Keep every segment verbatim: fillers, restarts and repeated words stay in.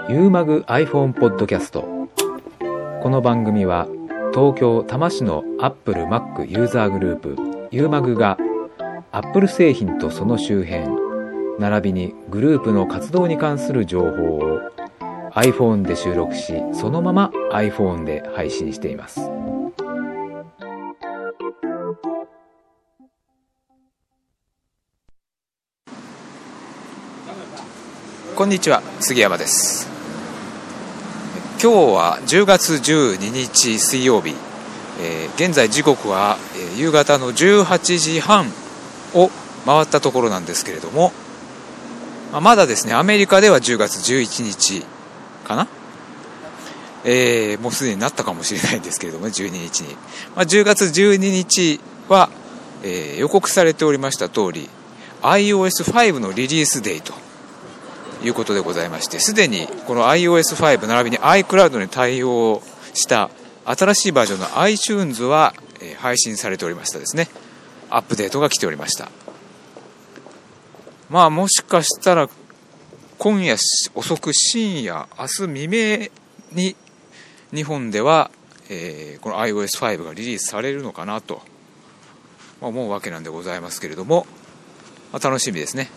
ユーマグ iPhone ポッドキャスト。この番組は東京多摩市の Apple Mac ユーザーグループユーマグが Apple 製品とその周辺並びにグループの活動に関する情報を iPhone で収録し、そのまま iPhone で配信しています。こんにちは、杉山です。今日はじゅうがつじゅうににち水曜日、えー、現在時刻は、えー、夕方のじゅうはちじはんを回ったところなんですけれども、まあ、まだですね、アメリカではじゅうがつじゅういちにちかな、えー、もうすでになったかもしれないんですけれども、じゅうににちに、まあ、じゅうがつじゅうににちは、えー、予告されておりました通り アイオーエスファイブ のリリースデーということでございまして、すでにこの アイオーエスファイブ 並びに iCloud に対応した新しいバージョンの iTunes は、えー、配信されておりましたですね。アップデートが来ておりました。まあもしかしたら今夜遅く深夜明日未明に日本では、えー、この アイオーエスファイブ がリリースされるのかなと思うわけなんでございますけれども、まあ、楽しみですね。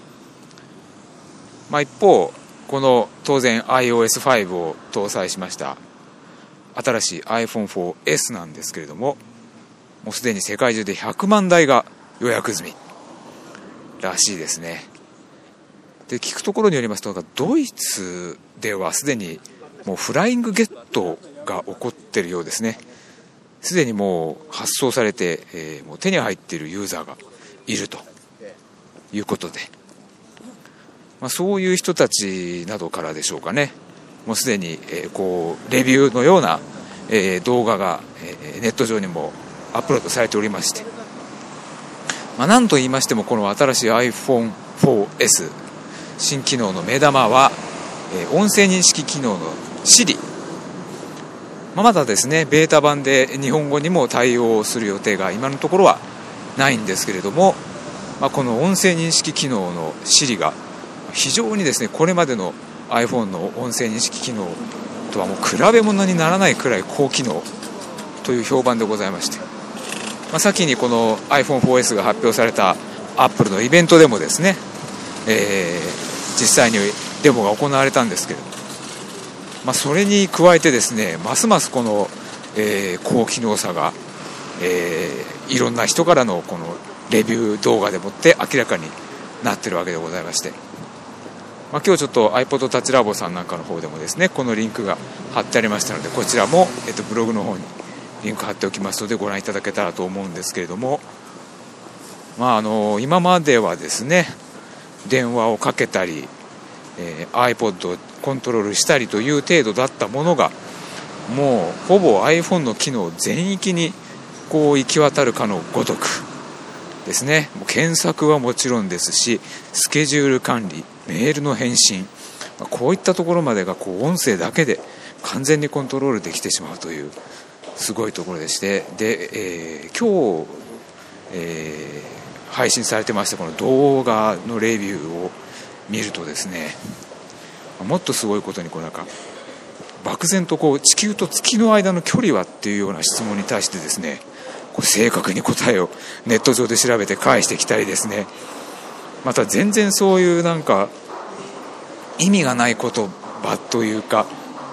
まあ、一方この当然 アイオーエスファイブ を搭載しました新しい アイフォンフォーエス なんですけれども、もうすでに世界中でひゃくまんだいが予約済みらしいですね。で、聞くところによりますと、ドイツではすでにもうフライングゲットが起こっているようですね。すでにもう発送されて、えー、もう手に入っているユーザーがいるということで、まあ、そういう人たちなどからでしょうかね、もうすでに、えー、こうレビューのような、えー、動画が、えー、ネット上にもアップロードされておりまして、まあ、なんと言いましてもこの新しい アイフォンフォーエス 新機能の目玉は、えー、音声認識機能の Siri、まあ、まだですねベータ版で日本語にも対応する予定が今のところはないんですけれども、まあ、この音声認識機能の Siri が非常にですねこれまでの iPhone の音声認識機能とはもう比べ物にならないくらい高機能という評判でございまして、まあ、先にこの アイフォンフォーエス が発表された Apple のイベントでもですね、えー、実際にデモが行われたんですけれども、まあ、それに加えてですねますますこの、えー、高機能さが、えー、いろんな人からのこのレビュー動画でもって明らかになっているわけでございまして、まあ、今日ちょっと iPod Touch Labo さんなんかの方でもですねこのリンクが貼ってありましたので、こちらも、えっと、ブログの方にリンク貼っておきますのでご覧いただけたらと思うんですけれども、まあ、あの今まではですね電話をかけたり、えー、iPod をコントロールしたりという程度だったものがもうほぼ iPhone の機能全域にこう行き渡るかのごとくですね。もう検索はもちろんですし、スケジュール管理、メールの返信、こういったところまでがこう音声だけで完全にコントロールできてしまうというすごいところでして、で、えー、今日、えー、配信されてましたこの動画のレビューを見るとですね、もっとすごいことにこうなんか漠然とこう地球と月の間の距離はっていうような質問に対してですね、こう正確に答えをネット上で調べて返してきたりですね、また全然そういうなんか意味がない言葉というか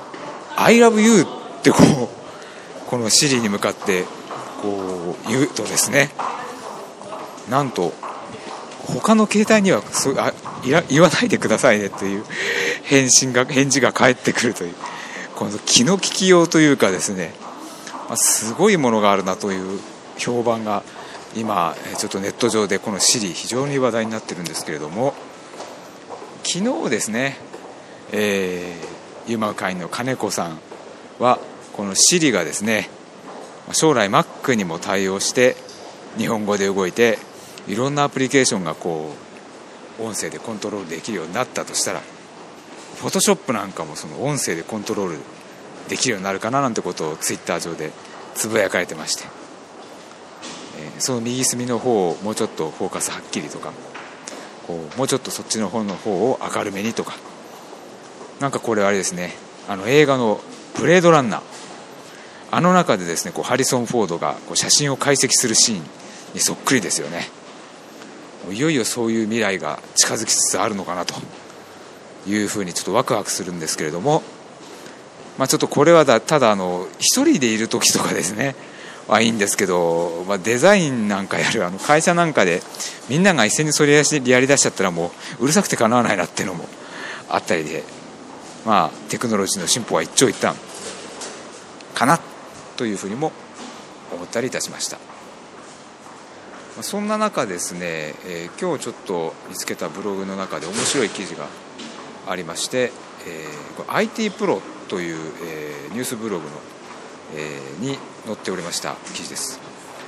I love you ってこうこの Siri に向かってこう言うとですね、なんと他の携帯にはそあいや言わないでくださいねという返信が返事が返ってくるという、この気の利きようというかですね、すごいものがあるなという評判が今ちょっとネット上でこの Siri 非常に話題になってるんですけれども、昨日ですね、えー、ユーマ会員の金子さんはこの Siri がですね将来 Mac にも対応して日本語で動いていろんなアプリケーションがこう音声でコントロールできるようになったとしたら、 Photoshop なんかもその音声でコントロールできるようになるかななんてことをツイッター上でつぶやかれてまして、えー、その右隅の方をもうちょっとフォーカスはっきりとか、こうもうちょっとそっちの方の方を明るめにとか、 なんかこれあれですね、あの映画のブレードランナー、あの中でですねこうハリソン・フォードがこう写真を解析するシーンにそっくりですよね。いよいよそういう未来が近づきつつあるのかなというふうにちょっとワクワクするんですけれども、まあ、ちょっとこれはだただあの一人でいる時とかですねはいいんですけど、まあ、デザインなんかやるあの会社なんかでみんなが一斉にそれやりだしちゃったらもううるさくてかなわないなっていうのもあったりで、まあ、テクノロジーの進歩は一長一短かなというふうにも思ったりいたしました。そんな中ですね、えー、今日ちょっと見つけたブログの中で面白い記事がありまして、えー、アイティー プロという、えー、ニュースブログの、えー、に載っておりました記事です。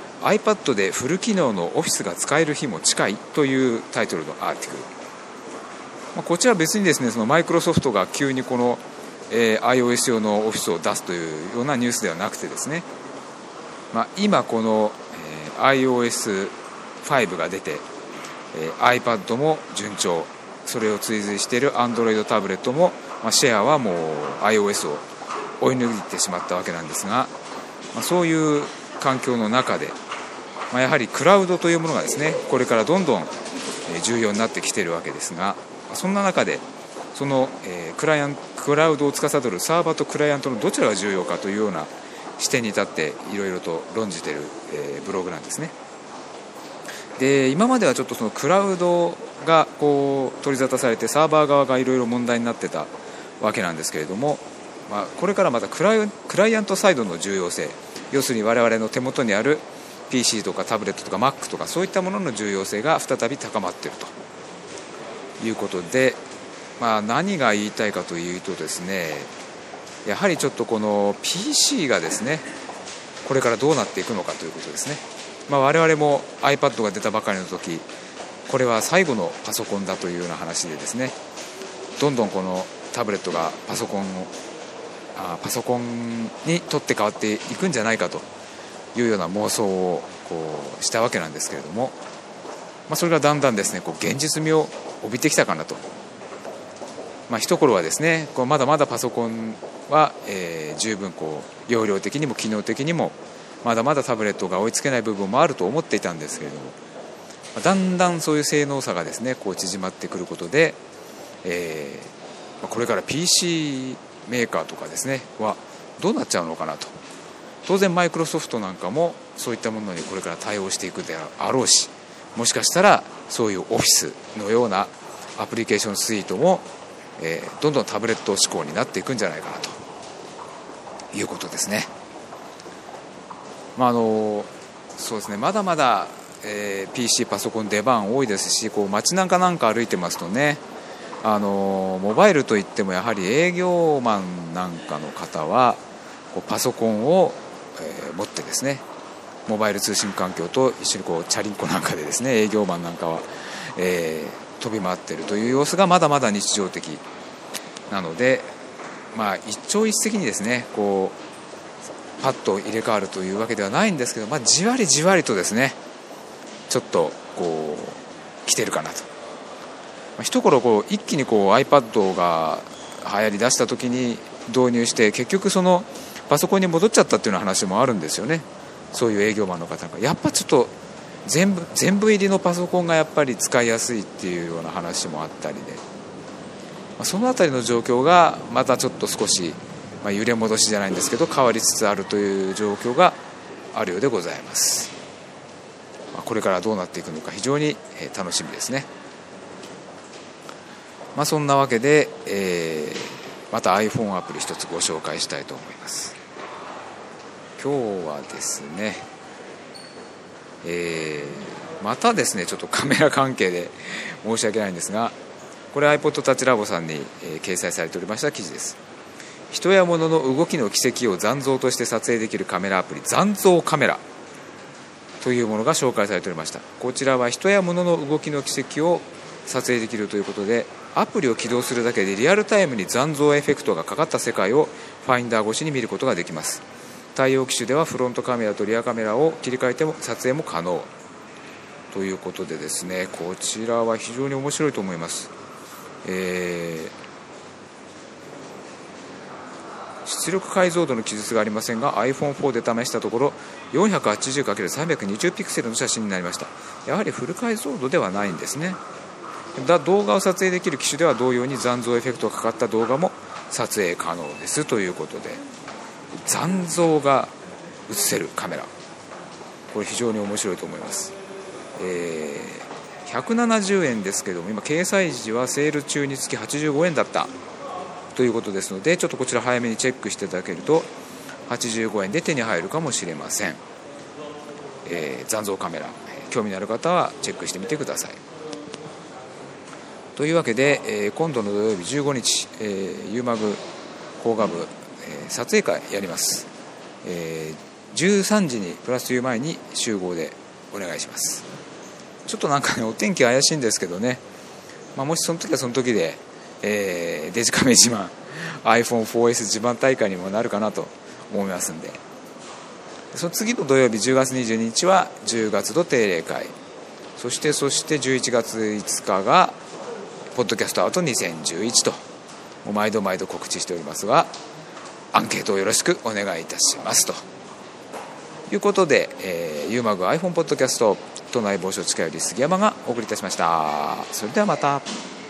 iPad でフル機能のオフィスが使える日も近いというタイトルのアーティクル、まあ、こちらは別にですねそのマイクロソフトが急にこの、えー、iOS 用のオフィスを出すというようなニュースではなくてですね、まあ、今この、えー、アイオーエスファイブ が出て、えー、iPad も順調、それを追随している Android タブレットも、まあ、シェアはもう iOS を追い抜いてしまったわけなんですが、まあ、そういう環境の中で、まあ、やはりクラウドというものがですねこれからどんどん重要になってきているわけですが、そんな中でその、えー、クライアンクラウドを司るサーバーとクライアントのどちらが重要かというような視点に立っていろいろと論じている、えー、ブログなんですね。で今まではちょっとそのクラウドがこう取り沙汰されてサーバー側がいろいろ問題になってたわけなんですけれども、まあ、これからまたクライ、クライアントサイドの重要性、要するに我々の手元にある ピーシー とかタブレットとか Mac とかそういったものの重要性が再び高まっているということで、まあ、何が言いたいかというとですね、やはりちょっとこの ピーシー がですねこれからどうなっていくのかということですね。まあ、我々も iPad が出たばかりの時これは最後のパソコンだというような話でですね、どんどんこのタブレットがパソコンをあパソコンに取って変わっていくんじゃないかというような妄想をこうしたわけなんですけれども、まあ、それがだんだんですねこう現実味を帯びてきたかなと。まあ、一頃はですねこうまだまだパソコンは、えー、十分こう容量的にも機能的にもまだまだタブレットが追いつけない部分もあると思っていたんですけれども、だんだんそういう性能差がですねこう縮まってくることで、えー、これから ピーシー メーカーとかですねはどうなっちゃうのかなと。当然マイクロソフトなんかもそういったものにこれから対応していくであろうし、もしかしたらそういうオフィスのようなアプリケーションスイートも、えー、どんどんタブレット志向になっていくんじゃないかなということですね。まあ、あのそうですねまだまだ、えー、ピーシー パソコン出番多いですし、こう街中なんか歩いてますとね、あのモバイルといってもやはり営業マンなんかの方はこうパソコンを、えー、持ってですねモバイル通信環境と一緒にこうチャリンコなんかでですね営業マンなんかは、えー、飛び回っているという様子がまだまだ日常的なので、まあ、一朝一夕にですねこうパッと入れ替わるというわけではないんですけど、まあ、じわりじわりとですねちょっとこう来てるかなと。まあ、一頃こう一気にこう iPad が流行りだした時に導入して結局そのパソコンに戻っちゃったっていうような話もあるんですよね。そういう営業マンの方がやっぱちょっと全部全部入りのパソコンがやっぱり使いやすいっていうような話もあったりで、まあ、そのあたりの状況がまたちょっと少しまあ、揺れ戻しじゃないんですけど変わりつつあるという状況があるようでございます。まあ、これからどうなっていくのか非常に楽しみですね。まあ、そんなわけで、えー、また iPhone アプリ一つご紹介したいと思います。今日はですね、えー、またですねちょっとカメラ関係で申し訳ないんですが、これ iPod Touch Labo さんに、えー、掲載されておりました記事です。人や物の動きの軌跡を残像として撮影できるカメラアプリ残像カメラというものが紹介されておりました。こちらは人や物の動きの軌跡を撮影できるということで、アプリを起動するだけでリアルタイムに残像エフェクトがかかった世界をファインダー越しに見ることができます。対応機種ではフロントカメラとリアカメラを切り替えても撮影も可能ということでですね、こちらは非常に面白いと思います。えー出力解像度の記述がありませんが アイフォンフォー で試したところ よんひゃくはちじゅうかけるさんびゃくにじゅう ピクセルの写真になりました。やはりフル解像度ではないんですね。だ動画を撮影できる機種では同様に残像エフェクトがかかった動画も撮影可能ですということで、残像が映せるカメラ、これ非常に面白いと思います。えー、ひゃくななじゅうえんですけども、今掲載時はセール中につきはちじゅうごえんだったということですので、ちょっとこちら早めにチェックしていただけるとはちじゅうごえんで手に入るかもしれません。えー、残像カメラ、興味のある方はチェックしてみてください。というわけで、えー、今度の土曜日じゅうごにち、えー、ユーマグ工画部、えー、撮影会やります。えー、じゅうさんじにプラスという前に集合でお願いします。ちょっとなんかねお天気怪しいんですけどね、まあ、もしその時はその時で、えー、デジカメ自慢 アイフォンフォーエス 自慢大会にもなるかなと思いますんで、その次の土曜日じゅうがつにじゅうににちはじゅうがつ度定例会、そしてそしてじゅういちがついつかがポッドキャストアウトにせんじゅういちと、もう毎度毎度告知しておりますが、アンケートをよろしくお願いいたしますということで、えー、ユーマグ iPhone ポッドキャスト都内某所近より杉山がお送りいたしました。それではまた。